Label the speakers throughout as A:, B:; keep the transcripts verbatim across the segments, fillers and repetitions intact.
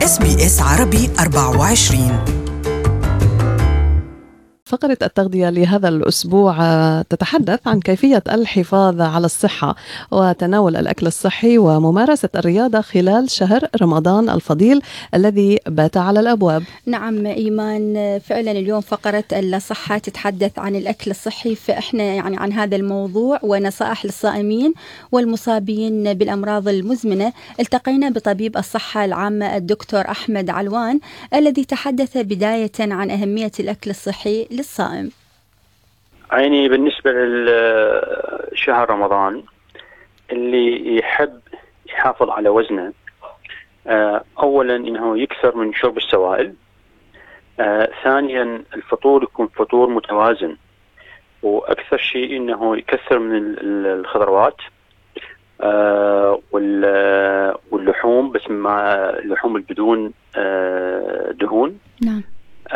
A: إس بي إس عربي أربعة وعشرين.
B: فقرة التغذية لهذا الأسبوع تتحدث عن كيفية الحفاظ على الصحة وتناول الأكل الصحي وممارسة الرياضة خلال شهر رمضان الفضيل الذي بات على الأبواب.
C: نعم إيمان، فعلا اليوم فقرة الصحة تتحدث عن الأكل الصحي، فإحنا يعني عن هذا الموضوع ونصائح للصائمين والمصابين بالأمراض المزمنة. التقينا بطبيب الصحة العامة الدكتور أحمد علوان الذي تحدث بداية عن أهمية الأكل الصحي للصائم.
D: عيني بالنسبة لشهر رمضان اللي يحب يحافظ على وزنه، أولا إنه يكثر من شرب السوائل، ثانيا الفطور يكون فطور متوازن، وأكثر شيء إنه يكثر من الخضروات واللحوم، بس مع اللحوم بدون دهون.
C: نعم.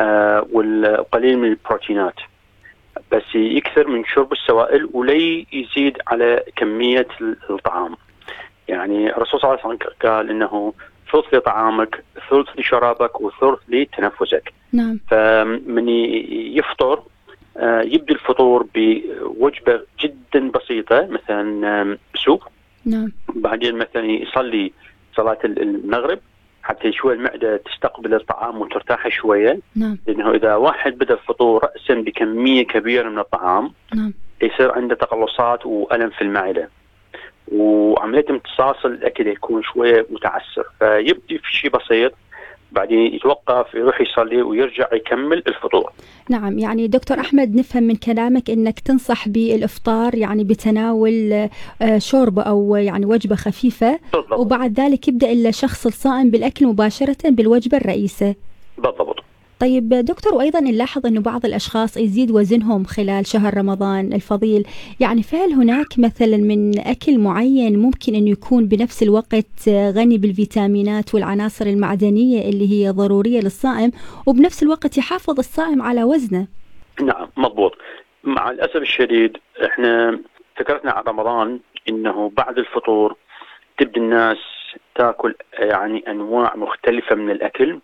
D: والقليل من البروتينات، بس يكثر من شرب السوائل ولي يزيد على كمية الطعام. يعني الرسول صلى الله عليه وسلم قال إنه ثلث لطعامك، ثلث لشرابك، وثلث لتنفسك.
C: نعم.
D: فمن يفطر يبدأ الفطور بوجبة جدا بسيطة، مثلا سوب.
C: نعم.
D: بعدين مثلا يصلي صلاة المغرب حتى شوي المعدة تستقبل الطعام وترتاح شوية.
C: نعم.
D: لأنه إذا واحد بدأ الفطور رأسا بكمية كبيرة من الطعام،
C: نعم،
D: يصير عنده تقلصات وألم في المعدة، وعملية امتصاص الأكل يكون شوية متعسر. فيبدأ في شيء بسيط، بعدين يتوقف، يروح يصلي ويرجع يكمل الفطور.
C: نعم. يعني دكتور أحمد، نفهم من كلامك أنك تنصح بالإفطار يعني بتناول شوربة أو يعني وجبة خفيفة،
D: بالضبط.
C: وبعد ذلك يبدأ الشخص الصائم بالأكل مباشرة بالوجبة الرئيسة.
D: بالضبط.
C: طيب دكتور، وأيضا نلاحظ أنه بعض الأشخاص يزيد وزنهم خلال شهر رمضان الفضيل، يعني فهل هناك مثلا من أكل معين ممكن أنه يكون بنفس الوقت غني بالفيتامينات والعناصر المعدنية اللي هي ضرورية للصائم، وبنفس الوقت يحافظ الصائم على وزنه؟
D: نعم مضبوط. مع الأسف الشديد احنا فكرتنا عن رمضان انه بعد الفطور تبدأ الناس تاكل يعني انواع مختلفة من الأكل،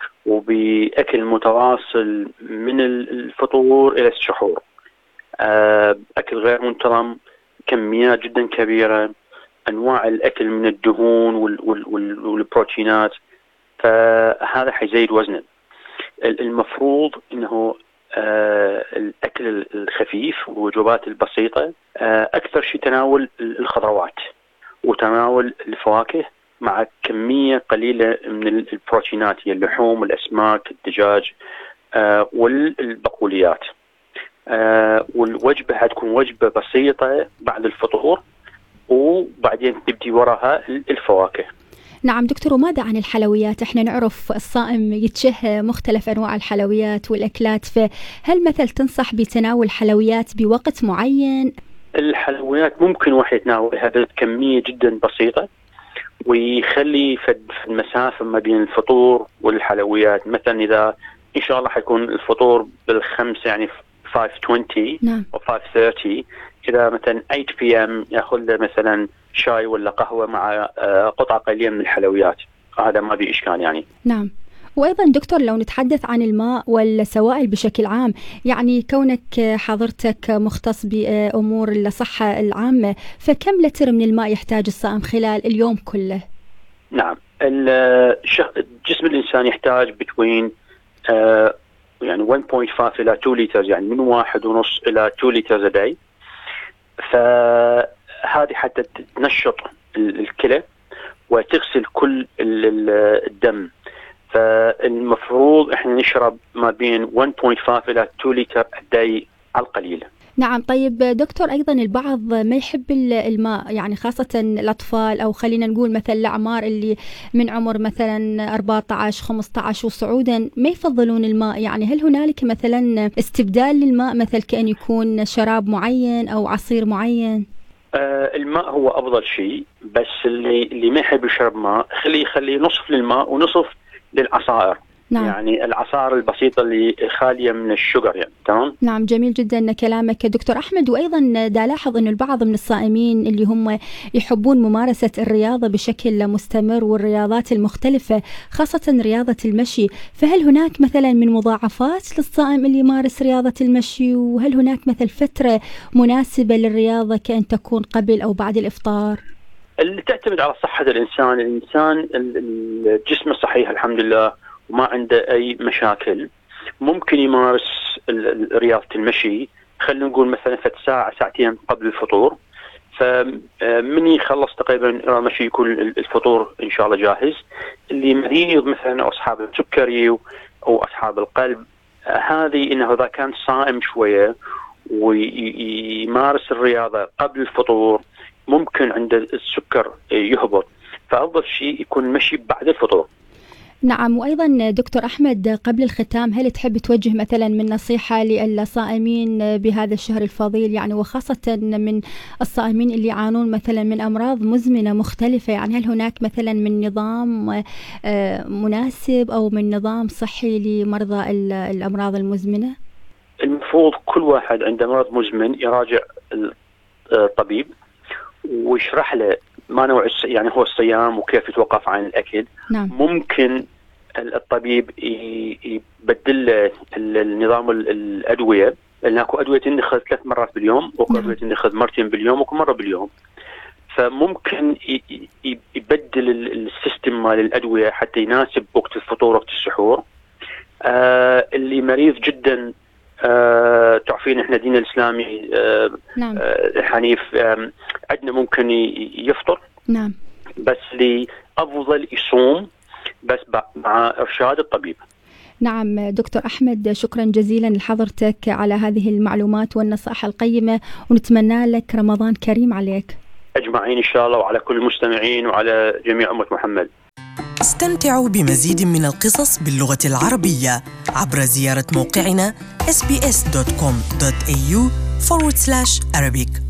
D: وبأكل متواصل من الفطور إلى السحور، أكل غير منتظم، كميات جدا كبيرة، أنواع الأكل من الدهون والبروتينات، فهذا حيزيد وزنه. المفروض أنه الأكل الخفيف والوجبات البسيطة، أكثر شيء تناول الخضروات وتناول الفواكه مع كمية قليلة من البروتينات، هي اللحوم والأسماك، الدجاج، آه والبقوليات. آه والوجبة هتكون وجبة بسيطة بعد الفطور، وبعدين تبدي وراها الفواكه.
C: نعم دكتور، وماذا عن الحلويات؟ احنا نعرف الصائم يتشهى مختلف أنواع الحلويات والأكلات، فهل مثل تنصح بتناول حلويات بوقت معين؟
D: الحلويات ممكن واحد يتناولها بكمية جدا بسيطة، ويخلي في المسافة ما بين الفطور والحلويات. مثلا إذا إن شاء الله حيكون الفطور بالخمسة، يعني خمسة وعشرين.
C: نعم.
D: أو خمسة وثلاثين، إذا مثلا ثمانية بي إم يأخذ له مثلا شاي ولا قهوة مع قطعة قليلة من الحلويات، هذا ما بي إشكال يعني.
C: نعم. وأيضا دكتور، لو نتحدث عن الماء والسوائل بشكل عام، يعني كونك حضرتك مختص بأمور الصحة العامة، فكم لتر من الماء يحتاج الصائم خلال اليوم كله؟
D: نعم، جسم الإنسان يحتاج بتوين آه يعني واحد فاصلة خمسة إلى اثنين لتر، يعني من واحد ونص إلى اثنين لتر داي. فهذه حتى تنشط الكلى وتغسل كل الدم، فالمفروض احنا نشرب ما بين واحد فاصلة خمسة إلى اثنين لتر داي على القليل.
C: نعم. طيب دكتور، أيضا البعض ما يحب الماء، يعني خاصة الأطفال، أو خلينا نقول مثلا الأعمار اللي من عمر مثلا أربعة عشر خمسة عشر وصعودا ما يفضلون الماء. يعني هل هنالك مثلا استبدال للماء، مثل كأن يكون شراب معين أو عصير معين؟
D: آه الماء هو أفضل شيء، بس اللي اللي ما يحب يشرب ماء خليه يخليه نصف للماء ونصف للعصائر.
C: نعم.
D: يعني العصائر البسيطة اللي خالية من الشجر يعني. تمام.
C: نعم جميل جدا كلامك دكتور أحمد. وأيضا دا لاحظ أن البعض من الصائمين اللي هم يحبون ممارسة الرياضة بشكل مستمر والرياضات المختلفة خاصة رياضة المشي، فهل هناك مثلا من مضاعفات للصائم اللي يمارس رياضة المشي؟ وهل هناك مثل فترة مناسبة للرياضة كأن تكون قبل أو بعد الإفطار؟
D: اللي تعتمد على صحة الإنسان. الإنسان الجسم الصحيح الحمد لله وما عنده أي مشاكل ممكن يمارس رياضة المشي، خلينا نقول مثلا في ساعة ساعتين قبل الفطور. فمن يخلص تقريبا مشي يكون الفطور إن شاء الله جاهز. اللي مريض مثلا أو أصحاب السكري أو أصحاب القلب، هذه إنه إذا كان صائم شوية ويمارس الرياضة قبل الفطور ممكن عند السكر يهبط، فأفضل شيء يكون مشي بعد الفطور.
C: نعم. وأيضا دكتور أحمد قبل الختام، هل تحب توجه مثلا من نصيحة للصائمين بهذا الشهر الفضيل، يعني وخاصة من الصائمين اللي يعانون مثلا من أمراض مزمنة مختلفة، يعني هل هناك مثلا من نظام مناسب أو من نظام صحي لمرضى الأمراض المزمنة؟
D: المفروض كل واحد عنده مرض مزمن يراجع الطبيب ويشرح له ما نوع يعني هو الصيام وكيف يتوقف عن الأكل.
C: نعم.
D: ممكن الطبيب يبدل له النظام الأدوية، لأن اكو أدوية تنخذ ثلاث مرات باليوم وأكو أدوية تنخذ مرتين باليوم وأكو مرة باليوم. فممكن يبدل السيستم مال الأدوية حتى يناسب وقت الفطور وقت السحور. آه اللي مريض جدا آه تعرفين احنا دين الإسلامي آه
C: نعم.
D: آه حنيف، آه عندنا ممكن يفطر.
C: نعم.
D: بس اللي أفضل يصوم بس مع إرشاد الطبيب.
C: نعم دكتور أحمد، شكرا جزيلا لحضرتك على هذه المعلومات والنصائح القيمة، ونتمنى لك رمضان كريم عليك
D: أجمعين إن شاء الله، وعلى كل المستمعين وعلى جميع أمة محمد.
A: استمتعوا بمزيد من القصص باللغة العربية عبر زيارة موقعنا إس بي إس دوت كوم دوت إيه يو forward slash Arabic.